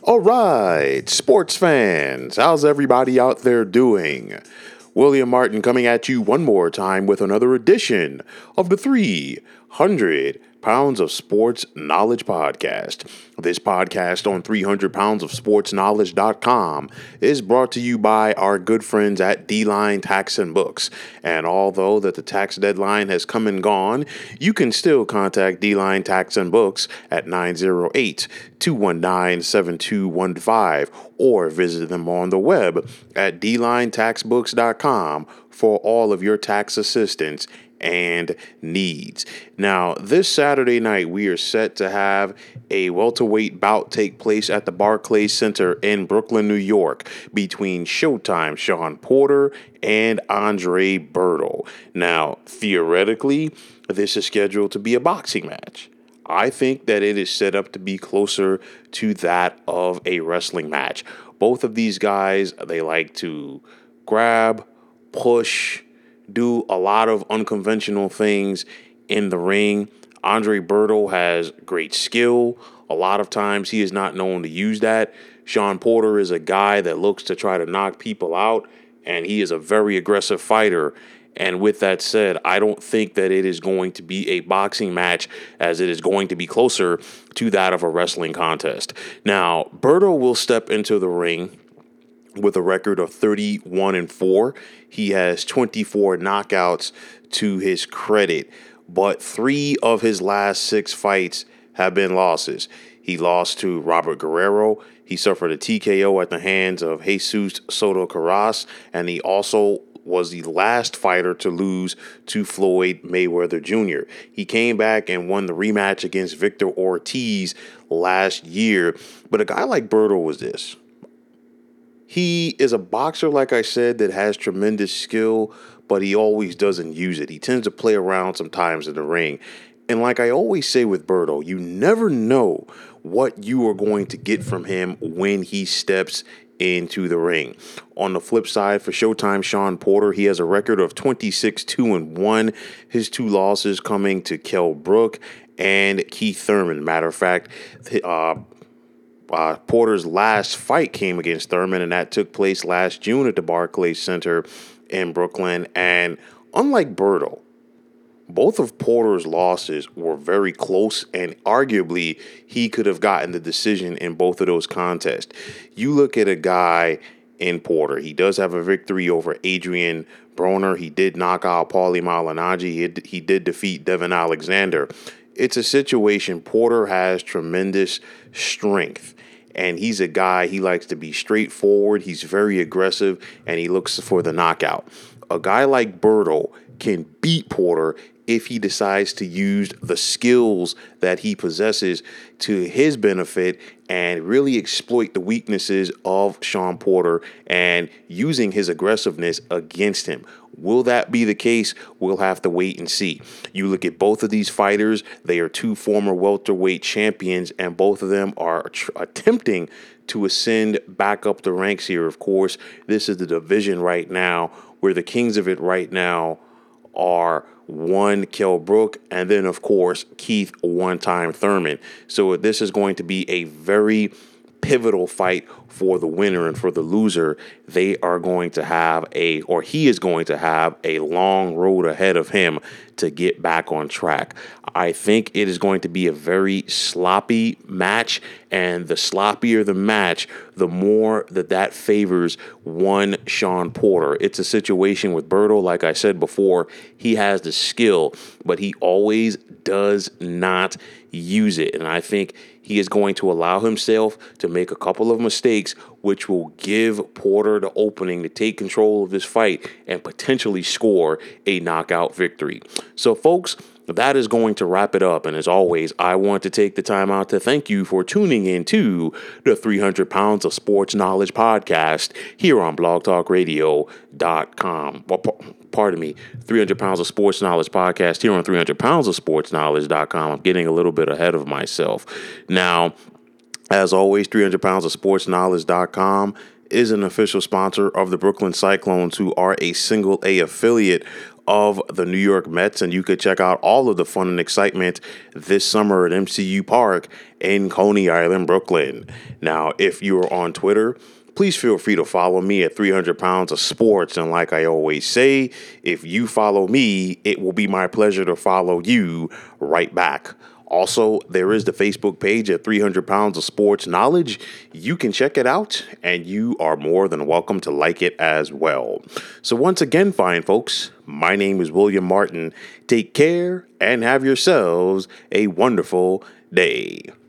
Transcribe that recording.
All right, sports fans, how's everybody out there doing? William Martin coming at you one more time with another edition of the 300 Pounds of Sports Knowledge Podcast. This podcast on 300 Pounds of Sports Knowledge.com is brought to you by our good friends at D-Line Tax and Books. And although that the tax deadline has come and gone, you can still contact D-Line Tax and Books at 908-219-7215 or visit them on the web at dlinetaxbooks.com for all of your tax assistance and needs. Now, this Saturday night, we are set to have a welterweight bout take place at the Barclays Center in Brooklyn, New York, between Showtime Shawn Porter and Andre Berto. Now, theoretically, this is scheduled to be a boxing match. I think that it is set up to be closer to that of a wrestling match. Both of these guys, they like to grab, push, do a lot of unconventional things in the ring. Andre Berto has great skill. A lot of times he is not known to use that. Shawn Porter is a guy that looks to try to knock people out, and he is a very aggressive fighter. And with that said, I don't think that it is going to be a boxing match, as it is going to be closer to that of a wrestling contest. Now, Berto will step into the ring with a record of 31-4. He has 24 knockouts to his credit, but 3 of his last 6 fights have been losses. He lost to Robert Guerrero. He suffered a TKO at the hands of Jesus Soto Karass, and he also was the last fighter to lose to Floyd Mayweather Jr. He came back and won the rematch against Victor Ortiz last year. But a guy like Berto was this. He is a boxer, like I said, that has tremendous skill, but he always doesn't use it. He tends to play around sometimes in the ring. And like I always say with Berto, you never know what you are going to get from him when he steps into the ring. On the flip side, for Showtime Shawn Porter, he has a record of 26-2-1. His 2 losses coming to Kell Brook and Keith Thurman. Matter of fact, Porter's last fight came against Thurman, and that took place last June at the Barclays Center in Brooklyn. And unlike Berto, both of Porter's losses were very close, and arguably he could have gotten the decision in both of those contests. You look at a guy in Porter, he does have a victory over Adrian Broner. He did knock out Paulie Malignaggi. He did defeat Devin Alexander. It's a situation. Porter has tremendous strength, and he's a guy, he likes to be straightforward. He's very aggressive, and he looks for the knockout. A guy like Berto can beat Porter if he decides to use the skills that he possesses to his benefit and really exploit the weaknesses of Shawn Porter and using his aggressiveness against him. Will that be the case? We'll have to wait and see. You look at both of these fighters, they are 2 former welterweight champions, and both of them are attempting to ascend back up the ranks here. Of course, this is the division right now where the kings of it right now are one, Kell Brook, and then, of course, Keith one-time Thurman. So this is going to be a very pivotal fight for the winner, and for the loser, they are going to have he is going to have a long road ahead of him to get back on track. I think it is going to be a very sloppy match, and the sloppier the match, the more that favors one Shawn Porter. It's a situation with Berto, like I said before, he has the skill, but he always does not use it. And I think he is going to allow himself to make a couple of mistakes, which will give Porter the opening to take control of this fight and potentially score a knockout victory. So, folks, that is going to wrap it up. And as always, I want to take the time out to thank you for tuning in to the 300 Pounds of Sports Knowledge podcast here on blogtalkradio.com. Well, pardon me, 300 Pounds of Sports Knowledge podcast here on 300 Pounds of Sports Knowledge.com. I'm getting a little bit ahead of myself. Now, as always, 300 Pounds of Sports Knowledge.com is an official sponsor of the Brooklyn Cyclones, who are a single A affiliate of the New York Mets, and you could check out all of the fun and excitement this summer at MCU Park in Coney Island, Brooklyn. Now, if you're on Twitter, please feel free to follow me at 300 Pounds of Sports. And like I always say, if you follow me, it will be my pleasure to follow you right back. Also, there is the Facebook page at 300 Pounds of Sports Knowledge. You can check it out, and you are more than welcome to like it as well. So once again, fine folks, my name is William Martin. Take care and have yourselves a wonderful day.